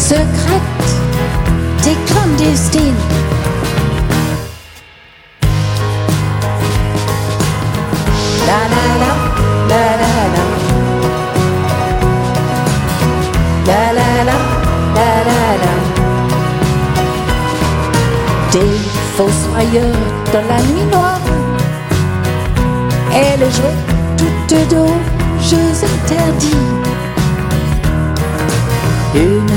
secrète et clandestine. La la la, la la la, la la la, la la la. Des fossoyeurs dans la nuit noire, elle jouait toutes deux aux jeux interdits. Une